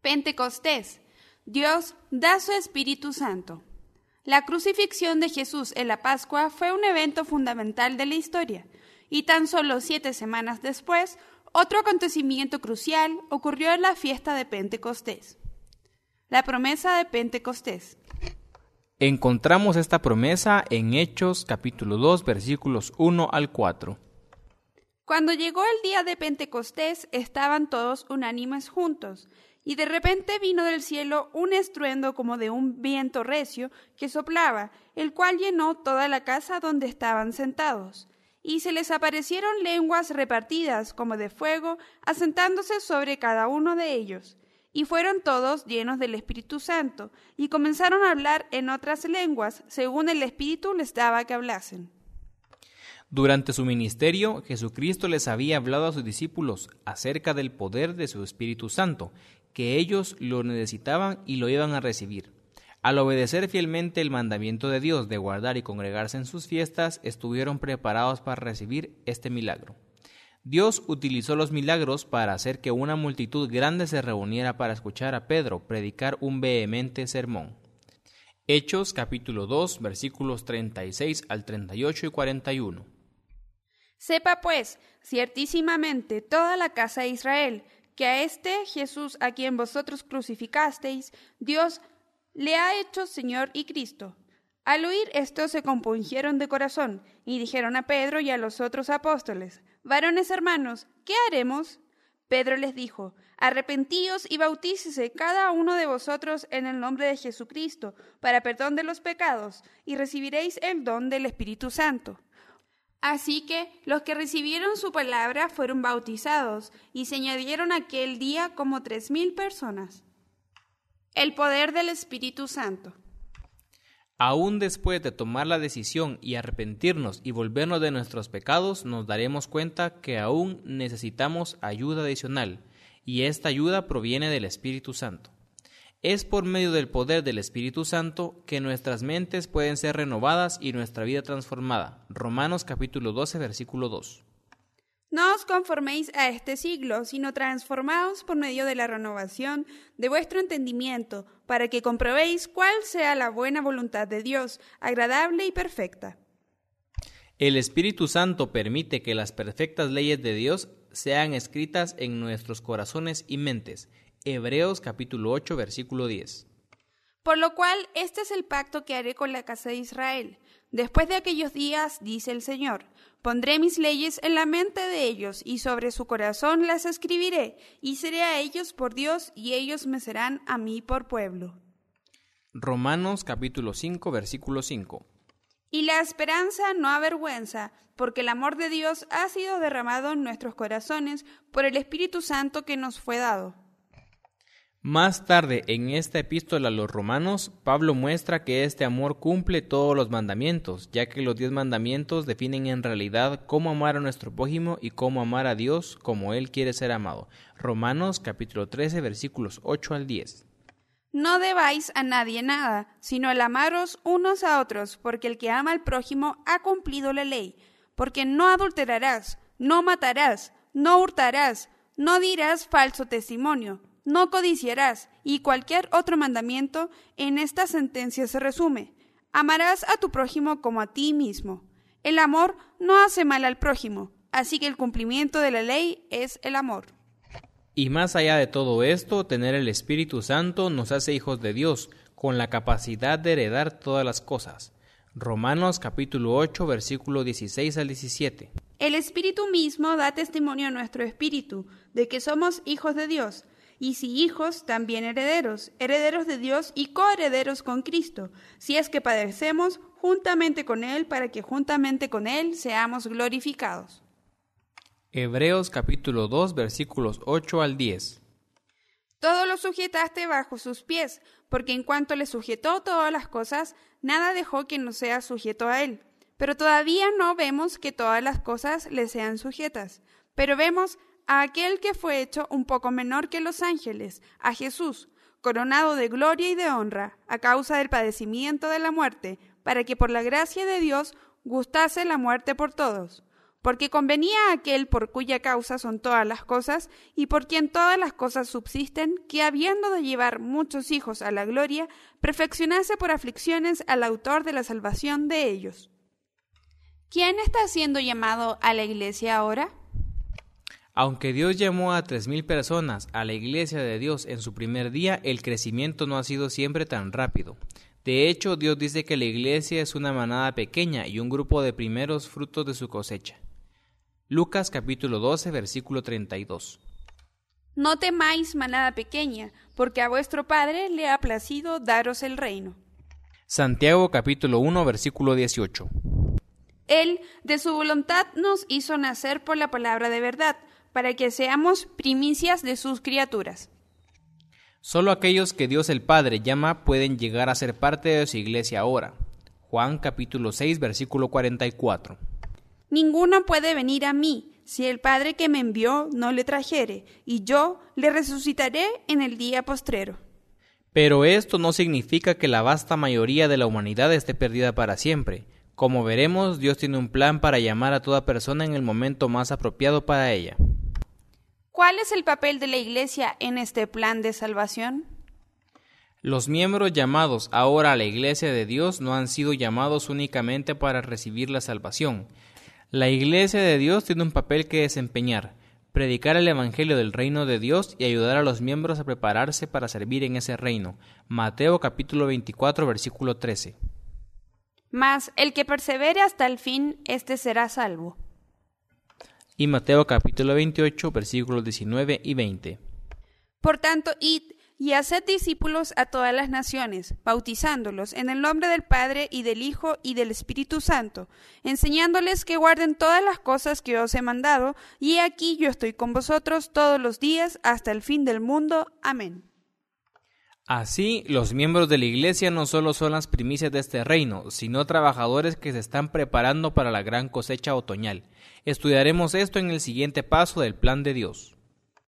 Pentecostés. Dios da su Espíritu Santo. La crucifixión de Jesús en la Pascua fue un evento fundamental de la historia, y tan solo 7 semanas después, otro acontecimiento crucial ocurrió en la fiesta de Pentecostés. La promesa de Pentecostés. Encontramos esta promesa en Hechos capítulo 2, versículos 1 al 4. Cuando llegó el día de Pentecostés, estaban todos unánimes juntos, y de repente vino del cielo un estruendo como de un viento recio que soplaba, el cual llenó toda la casa donde estaban sentados. Y se les aparecieron lenguas repartidas como de fuego, asentándose sobre cada uno de ellos. Y fueron todos llenos del Espíritu Santo, y comenzaron a hablar en otras lenguas, según el Espíritu les daba que hablasen. Durante su ministerio, Jesucristo les había hablado a sus discípulos acerca del poder de su Espíritu Santo, que ellos lo necesitaban y lo iban a recibir. Al obedecer fielmente el mandamiento de Dios de guardar y congregarse en sus fiestas, estuvieron preparados para recibir este milagro. Dios utilizó los milagros para hacer que una multitud grande se reuniera para escuchar a Pedro predicar un vehemente sermón. Hechos capítulo 2, versículos 36 al 38 y 41. Sepa pues, ciertísimamente, toda la casa de Israel, que a este Jesús a quien vosotros crucificasteis, Dios le ha hecho Señor y Cristo. Al oír esto se compungieron de corazón, y dijeron a Pedro y a los otros apóstoles: Varones hermanos, ¿qué haremos? Pedro les dijo: Arrepentíos y bautícese cada uno de vosotros en el nombre de Jesucristo, para perdón de los pecados, y recibiréis el don del Espíritu Santo. Así que los que recibieron su palabra fueron bautizados, y se añadieron aquel día como 3,000 personas. El poder del Espíritu Santo. Aún después de tomar la decisión y arrepentirnos y volvernos de nuestros pecados, nos daremos cuenta que aún necesitamos ayuda adicional, y esta ayuda proviene del Espíritu Santo. Es por medio del poder del Espíritu Santo que nuestras mentes pueden ser renovadas y nuestra vida transformada. Romanos capítulo 12, versículo 2. No os conforméis a este siglo, sino transformaos por medio de la renovación de vuestro entendimiento, para que comprobéis cuál sea la buena voluntad de Dios, agradable y perfecta. El Espíritu Santo permite que las perfectas leyes de Dios sean escritas en nuestros corazones y mentes. Hebreos capítulo 8, versículo 10. Por lo cual, este es el pacto que haré con la casa de Israel. Después de aquellos días, dice el Señor, pondré mis leyes en la mente de ellos, y sobre su corazón las escribiré, y seré a ellos por Dios, y ellos me serán a mí por pueblo. Romanos capítulo 5, versículo 5. Y la esperanza no avergüenza, porque el amor de Dios ha sido derramado en nuestros corazones por el Espíritu Santo que nos fue dado. Más tarde, en esta epístola a los romanos, Pablo muestra que este amor cumple todos los mandamientos, ya que los 10 mandamientos definen en realidad cómo amar a nuestro prójimo y cómo amar a Dios como Él quiere ser amado. Romanos capítulo 13, versículos 8 al 10. No debáis a nadie nada, sino el amaros unos a otros, porque el que ama al prójimo ha cumplido la ley. Porque no adulterarás, no matarás, no hurtarás, no dirás falso testimonio, no codiciarás, y cualquier otro mandamiento en esta sentencia se resume: amarás a tu prójimo como a ti mismo. El amor no hace mal al prójimo, así que el cumplimiento de la ley es el amor. Y más allá de todo esto, tener el Espíritu Santo nos hace hijos de Dios, con la capacidad de heredar todas las cosas. Romanos capítulo 8, versículo 16 al 17. El Espíritu mismo da testimonio a nuestro espíritu de que somos hijos de Dios. Y si hijos, también herederos, herederos de Dios y coherederos con Cristo, si es que padecemos juntamente con Él, para que juntamente con Él seamos glorificados. Hebreos capítulo 2, versículos 8 al 10. Todo lo sujetaste bajo sus pies, porque en cuanto le sujetó todas las cosas, nada dejó que no sea sujeto a Él. Pero todavía no vemos que todas las cosas le sean sujetas, pero vemos a aquel que fue hecho un poco menor que los ángeles, a Jesús, coronado de gloria y de honra, a causa del padecimiento de la muerte, para que por la gracia de Dios gustase la muerte por todos. porque convenía a aquel por cuya causa son todas las cosas, y por quien todas las cosas subsisten, que habiendo de llevar muchos hijos a la gloria, perfeccionase por aflicciones al autor de la salvación de ellos. ¿Quién está siendo llamado a la iglesia ahora? Aunque Dios llamó a 3,000 personas a la iglesia de Dios en su primer día, el crecimiento no ha sido siempre tan rápido. De hecho, Dios dice que la iglesia es una manada pequeña y un grupo de primeros frutos de su cosecha. Lucas capítulo 12, versículo 32. No temáis, manada pequeña, porque a vuestro Padre le ha placido daros el reino. Santiago capítulo 1, versículo 18. Él, de su voluntad, nos hizo nacer por la palabra de verdad, para que seamos primicias de sus criaturas. Solo aquellos que Dios el Padre llama pueden llegar a ser parte de su iglesia ahora. Juan capítulo 6, versículo 44. Ninguno puede venir a mí, si el Padre que me envió no le trajere, y yo le resucitaré en el día postrero. Pero esto no significa que la vasta mayoría de la humanidad esté perdida para siempre. Como veremos, Dios tiene un plan para llamar a toda persona en el momento más apropiado para ella. ¿Cuál es el papel de la Iglesia en este plan de salvación? Los miembros llamados ahora a la Iglesia de Dios no han sido llamados únicamente para recibir la salvación. La Iglesia de Dios tiene un papel que desempeñar: predicar el Evangelio del reino de Dios y ayudar a los miembros a prepararse para servir en ese reino. Mateo capítulo 24, versículo 13. Mas el que persevere hasta el fin, éste será salvo. Y Mateo capítulo 28, versículos 19 y 20. Por tanto, id y haced discípulos a todas las naciones, bautizándolos en el nombre del Padre y del Hijo y del Espíritu Santo, enseñándoles que guarden todas las cosas que os he mandado, y he aquí yo estoy con vosotros todos los días hasta el fin del mundo. Amén. Así, los miembros de la Iglesia no solo son las primicias de este reino, sino trabajadores que se están preparando para la gran cosecha otoñal. Estudiaremos esto en el siguiente paso del plan de Dios.